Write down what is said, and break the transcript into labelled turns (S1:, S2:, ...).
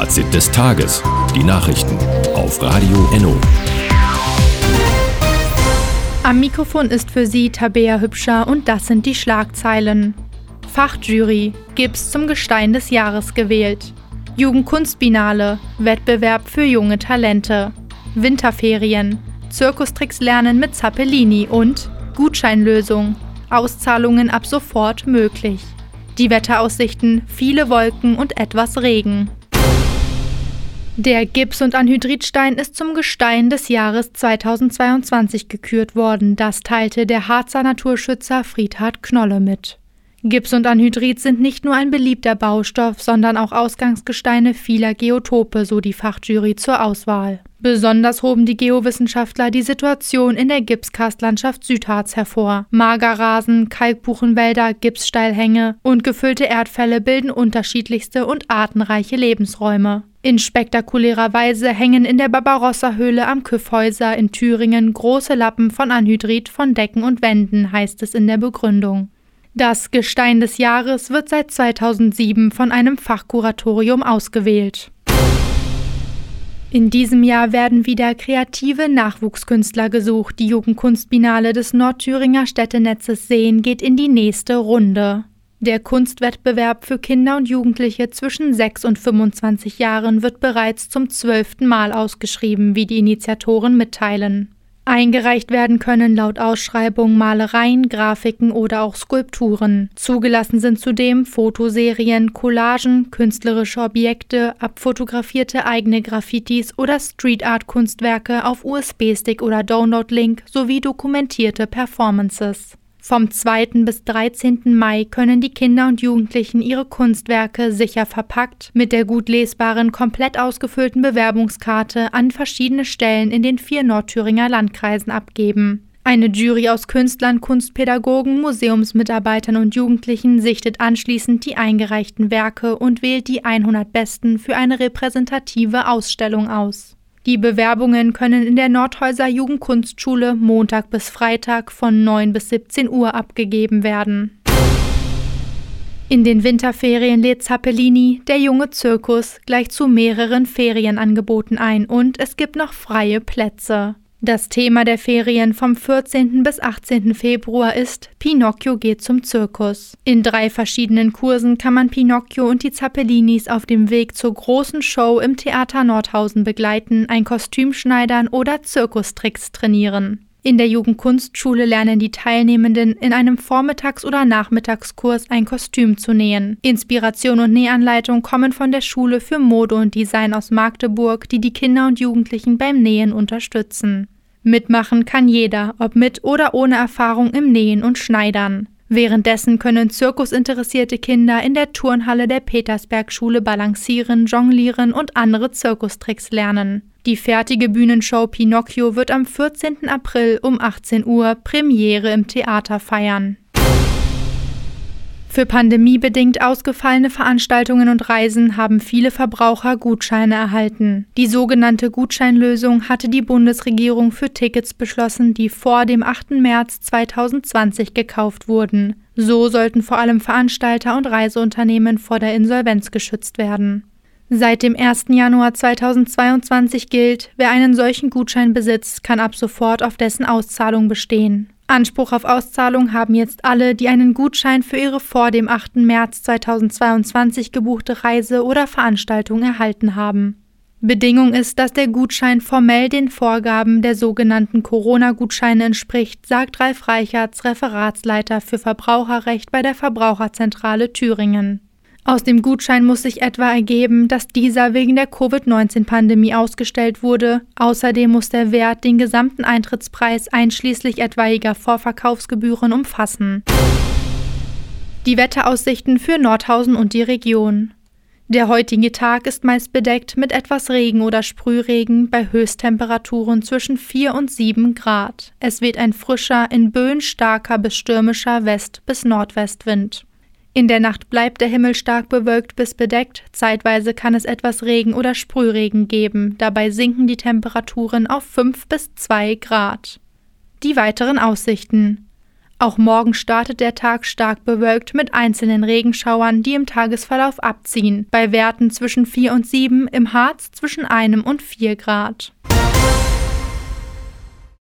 S1: Fazit des Tages. Die Nachrichten auf Radio Enno.
S2: Am Mikrofon ist für Sie Tabea Hübscher und das sind die Schlagzeilen. Fachjury, Gips zum Gestein des Jahres gewählt. Jugendkunstbiennale, Wettbewerb für junge Talente. Winterferien, Zirkustricks lernen mit Zappellini und Gutscheinlösung, Auszahlungen ab sofort möglich. Die Wetteraussichten, viele Wolken und etwas Regen. Der Gips- und Anhydritstein ist zum Gestein des Jahres 2022 gekürt worden. Das teilte der Harzer Naturschützer Friedhard Knolle mit. Gips und Anhydrit sind nicht nur ein beliebter Baustoff, sondern auch Ausgangsgesteine vieler Geotope, so die Fachjury zur Auswahl. Besonders hoben die Geowissenschaftler die Situation in der Gipskarstlandschaft Südharz hervor. Magerrasen, Kalkbuchenwälder, Gipssteilhänge und gefüllte Erdfälle bilden unterschiedlichste und artenreiche Lebensräume. In spektakulärer Weise hängen in der Barbarossa-Höhle am Kyffhäuser in Thüringen große Lappen von Anhydrit von Decken und Wänden, heißt es in der Begründung. Das Gestein des Jahres wird seit 2007 von einem Fachkuratorium ausgewählt. In diesem Jahr werden wieder kreative Nachwuchskünstler gesucht. Die Jugendkunstbiennale des Nordthüringer Städtenetzes Seen geht in die nächste Runde. Der Kunstwettbewerb für Kinder und Jugendliche zwischen 6 und 25 Jahren wird bereits zum 12. Mal ausgeschrieben, wie die Initiatoren mitteilen. Eingereicht werden können laut Ausschreibung Malereien, Grafiken oder auch Skulpturen. Zugelassen sind zudem Fotoserien, Collagen, künstlerische Objekte, abfotografierte eigene Graffitis oder Street-Art-Kunstwerke auf USB-Stick oder Download-Link sowie dokumentierte Performances. Vom 2. bis 13. Mai können die Kinder und Jugendlichen ihre Kunstwerke sicher verpackt mit der gut lesbaren, komplett ausgefüllten Bewerbungskarte an verschiedene Stellen in den 4 Nordthüringer Landkreisen abgeben. Eine Jury aus Künstlern, Kunstpädagogen, Museumsmitarbeitern und Jugendlichen sichtet anschließend die eingereichten Werke und wählt die 100 Besten für eine repräsentative Ausstellung aus. Die Bewerbungen können in der Nordhäuser Jugendkunstschule Montag bis Freitag von 9 bis 17 Uhr abgegeben werden. In den Winterferien lädt Zappellini, der junge Zirkus, gleich zu mehreren Ferienangeboten ein und es gibt noch freie Plätze. Das Thema der Ferien vom 14. bis 18. Februar ist Pinocchio geht zum Zirkus. In 3 verschiedenen Kursen kann man Pinocchio und die Zappellinis auf dem Weg zur großen Show im Theater Nordhausen begleiten, ein Kostüm schneidern oder Zirkustricks trainieren. In der Jugendkunstschule lernen die Teilnehmenden in einem Vormittags- oder Nachmittagskurs ein Kostüm zu nähen. Inspiration und Nähanleitung kommen von der Schule für Mode und Design aus Magdeburg, die die Kinder und Jugendlichen beim Nähen unterstützen. Mitmachen kann jeder, ob mit oder ohne Erfahrung im Nähen und Schneidern. Währenddessen können zirkusinteressierte Kinder in der Turnhalle der Petersberg-Schule balancieren, jonglieren und andere Zirkustricks lernen. Die fertige Bühnenshow Pinocchio wird am 14. April um 18 Uhr Premiere im Theater feiern. Für pandemiebedingt ausgefallene Veranstaltungen und Reisen haben viele Verbraucher Gutscheine erhalten. Die sogenannte Gutscheinlösung hatte die Bundesregierung für Tickets beschlossen, die vor dem 8. März 2020 gekauft wurden. So sollten vor allem Veranstalter und Reiseunternehmen vor der Insolvenz geschützt werden. Seit dem 1. Januar 2022 gilt, wer einen solchen Gutschein besitzt, kann ab sofort auf dessen Auszahlung bestehen. Anspruch auf Auszahlung haben jetzt alle, die einen Gutschein für ihre vor dem 8. März 2022 gebuchte Reise oder Veranstaltung erhalten haben. Bedingung ist, dass der Gutschein formell den Vorgaben der sogenannten Corona-Gutscheine entspricht, sagt Ralf Reichertz, Referatsleiter für Verbraucherrecht bei der Verbraucherzentrale Thüringen. Aus dem Gutschein muss sich etwa ergeben, dass dieser wegen der Covid-19-Pandemie ausgestellt wurde. Außerdem muss der Wert den gesamten Eintrittspreis einschließlich etwaiger Vorverkaufsgebühren umfassen. Die Wetteraussichten für Nordhausen und die Region. Der heutige Tag ist meist bedeckt mit etwas Regen oder Sprühregen bei Höchsttemperaturen zwischen 4 und 7 Grad. Es weht ein frischer, in Böen starker bis stürmischer West- bis Nordwestwind. In der Nacht bleibt der Himmel stark bewölkt bis bedeckt, zeitweise kann es etwas Regen oder Sprühregen geben, dabei sinken die Temperaturen auf 5 bis 2 Grad. Die weiteren Aussichten. Auch morgen startet der Tag stark bewölkt mit einzelnen Regenschauern, die im Tagesverlauf abziehen, bei Werten zwischen 4 und 7, im Harz zwischen 1 und 4 Grad.